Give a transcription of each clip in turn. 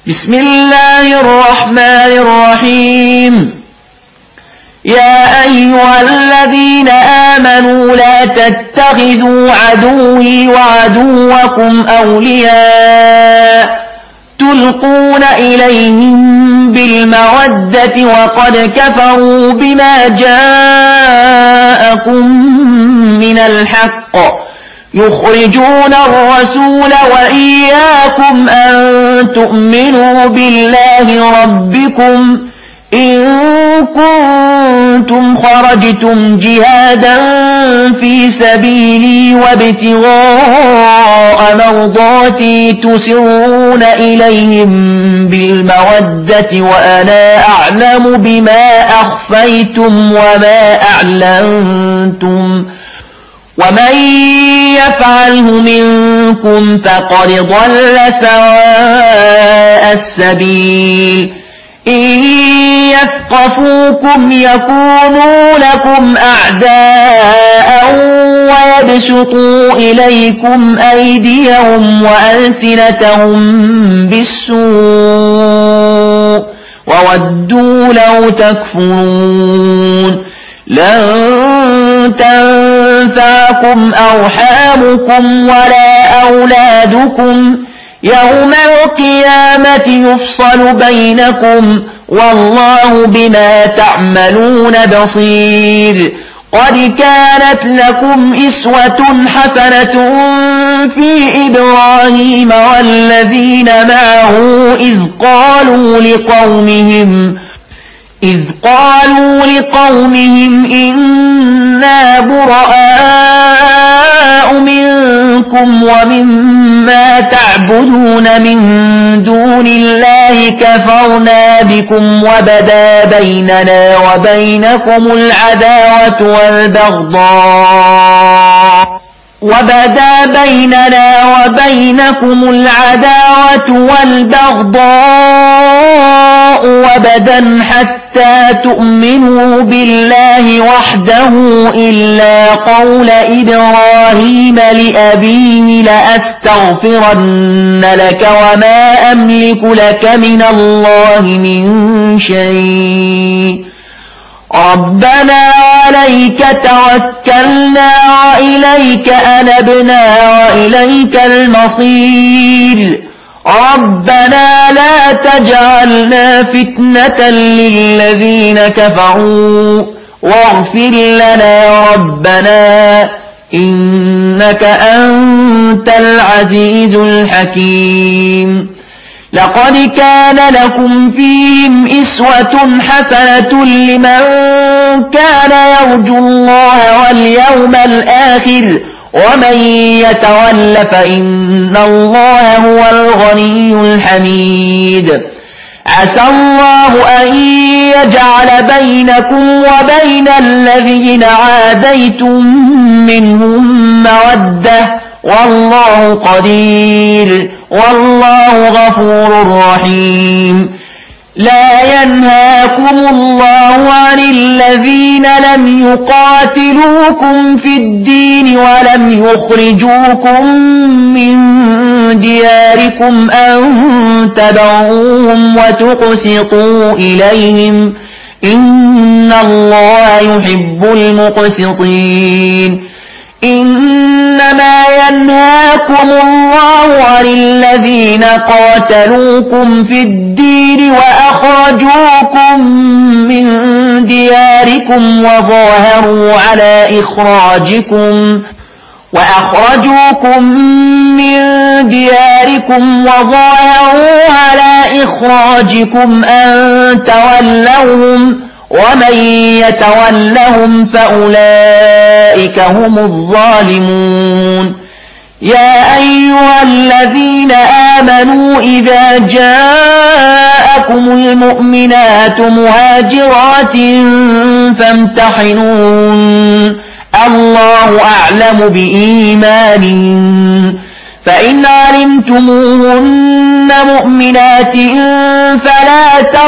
بسم الله الرحمن الرحيم. يا أيها الذين آمنوا لا تتخذوا عدوي وعدوكم أولياء تلقون إليهم بالمودة وقد كفروا بما جاءكم من الحق يخرجون الرسول وإياكم أن تؤمنوا بالله ربكم إن كنتم خرجتم جهادا في سبيلي وابتغاء مرضاتي تسرون إليهم بالمودة وأنا أعلم بما أخفيتم وما أعلنتم ومن يفعله منكم فقد ضل سواء السبيل إن يثقفوكم يكونوا لكم أعداء ويبسطوا إليكم أيديهم وألسنتهم بالسوء وودوا لو تكفرون لن تنفعكم أرحامكم ولا أولادكم يوم القيامة يفصل بينكم والله بما تعملون بصير. قد كانت لكم إسوة حسنة في إبراهيم والذين معه إذ قالوا لقومهم إنا براء منكم ومما تعبدون من دون الله كفرنا بكم وبدا بيننا وبينكم العداوة والبغضاء وبدا حتى تؤمنوا بالله وحده إلا قول إبراهيم لأبيه لأستغفرن لك وما أملك لك من الله من شيء ربنا عليك توكلنا وإليك أنبنا وإليك المصير ربنا لا تجعلنا فتنة للذين كفروا واغفر لنا ربنا إنك أنت العزيز الحكيم. لقد كان لكم فيهم إسوة حسنة لمن كان يرجو الله واليوم الآخر ومن يتول فإن الله هو الغني الحميد. عسى الله أن يجعل بينكم وبين الذين عاديتم منهم مودة والله قدير والله غفور رحيم. لا ينهاكم الله عن الذين لم يقاتلوكم في الدين ولم يخرجوكم من دياركم أن تبروهم وتقسطوا إليهم إن الله يحب المقسطين. إنما ينهاكم الله عن الذين قاتلوكم في الدين وأخرجوكم من دياركم وظاهروا على إخراجكم أن تولوهم ومن يتولهم فأولئك هم الظالمون. يا أيها الذين آمنوا إذا جاءكم المؤمنات مهاجرات فامتحنوهن الله أعلم بإيمانهن فإن علمتموهن مؤمنات فلا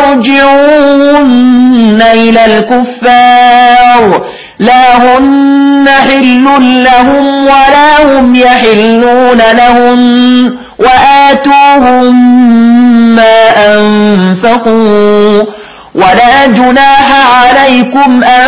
ترجعوهن إلى الكفار لا هن حل لهم ولا هم يحلون لهم وآتوهم ما أنفقوا ولا جناح عليكم أن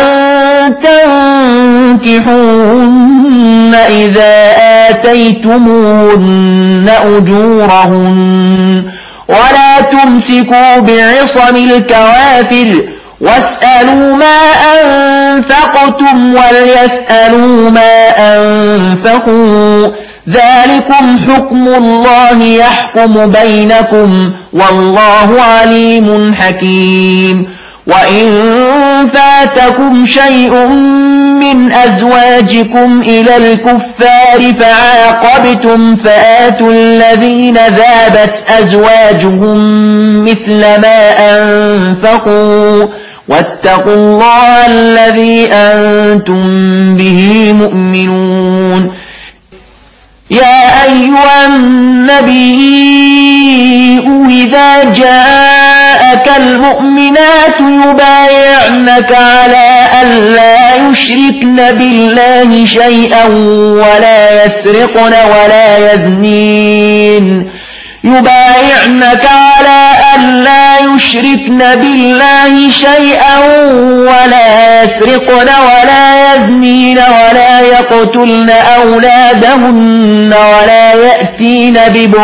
تنكحوهن إذا آتيتموهن أجورهن ولا تمسكوا بعصم الكوافر واسألوا ما أنفقتم وليسألوا ما أنفقوا ذلكم حكم الله يحكم بينكم والله عليم حكيم وإن فاتكم شيء من أزواجكم إلى الكفار فعاقبتم فآتوا الذين ذابت أزواجهم مثل ما أنفقوا واتقوا الله الذي أنتم به مؤمنون يا أيها النبي إذا جاءك المؤمنات يبايعنك على أن لا يشركن بالله شيئا ولا يسرقن ولا يزنين يبايعنك على أن لا يشركن بالله شيئا ولا يسرقن ولا يزنين ولا يقتلن أولادهن ولا يأتين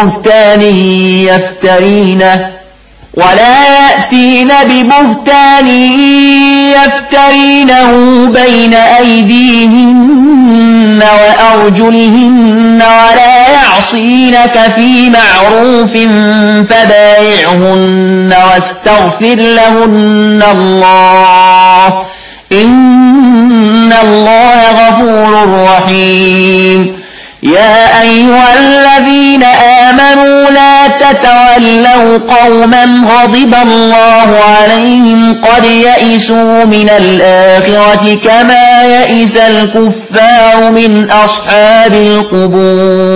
ببهتان يفترينه بين أيديهن وأرجلهن ولا يعصينك في معروف فبايعهن واستغفر لهن الله إن الله غفور رحيم يا أيها الذين آمنوا لا تتولوا قوما غضب الله عليهم قد يئسوا من الآخرة كما يئس الكفار من أصحاب القبور